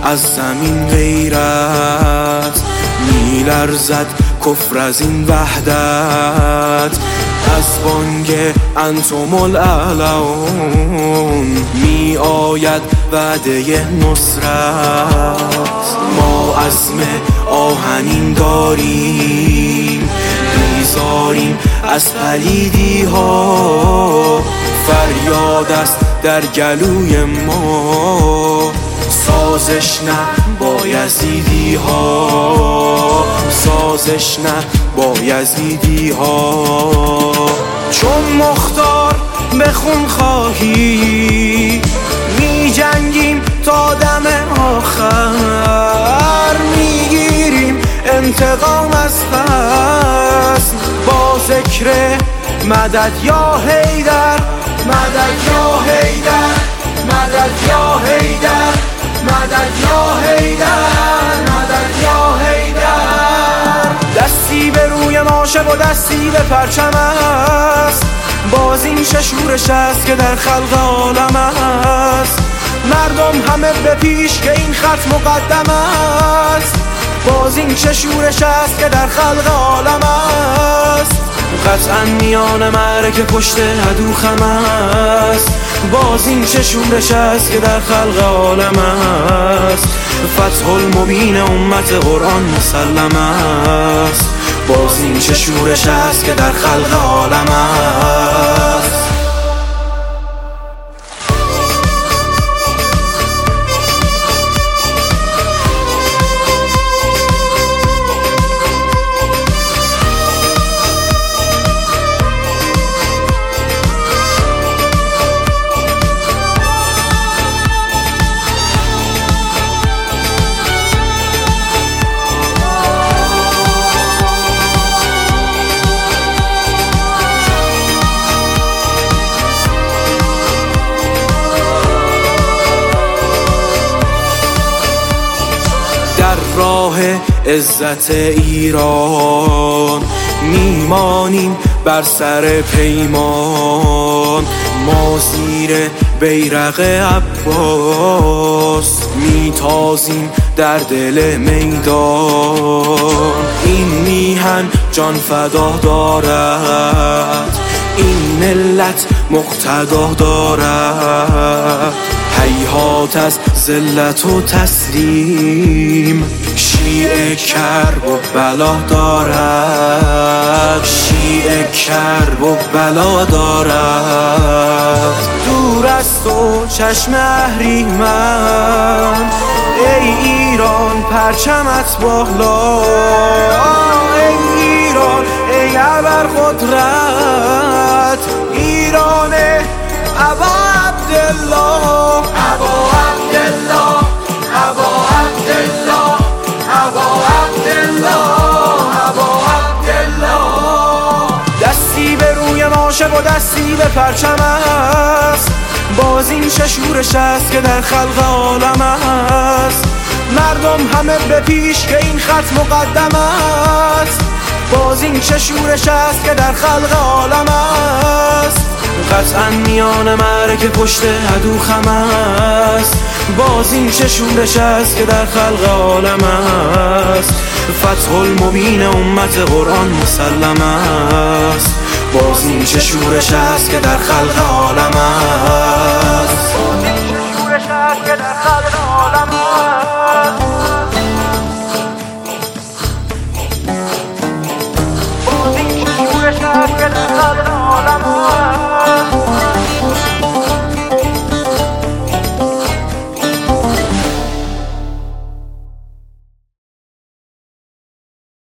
از زمین غیرت میلرزد کفر از این وحدت از بانگ انتم الاعلون می آید وعده نصرت ما عزم آهنین داریم بیزاریم از پلیدی ها فریاد است در گلوی ما سازش نه با یزیدی ها سازش نه با یزیدی ها چون مختار به خون خواهی می جنگیم تا دم آخر میگیریم انتقام از خصم با ذکر مدد یا حیدر مدد یا حیدر مدد یا حیدر مدد یا حیدر مدد یا حیدر دستی به روی ماشه و دستی به پرچم است باز این چه شورش است که در خلق عالم است مردم همه به پیش که این خط مقدم است باز این چه شورش است که در خلق عالم است قطعا میان معرکه پشت عدو خم است باز این چه شورش است که در خلق عالم است فتح المبین امت قرآن مسلم است باز این چه شورش است که در خلق عالم است در راه عزت ایران میمانیم بر سر پیمان ما زیر بیرق عباس میتازیم در دل میدان این میهن جان فدا دارد این ملت مقتدا دارد هیهات از ذلت و تسلیم شیعه کرب و بلا دارد شیعه کرب و بلا دارد دور است و چشم اهریمن ای ایران پرچمت بالا ای ایران ای ابر قدرت ایران ابا عبدالله ابا عبدالله ابا عبدالله ابا عبدالله ابا عبدالله دستی به روی ماشه و دستی به پرچم است باز این چه شورش است که در خلق عالم است مردم همه به پیش که این خط مقدم است باز این چه شورش است که در خلق عالم است قطعا میان معرکه پشت عدو خم است باز این چه شورش است که در خلق عالم است فتح المبین امت قرآن مسلم است باز این چه شورش است که در خلق عالم است باز این چه شورش است که در خلق عالم است باز این چه شورش است که در خلق عالم است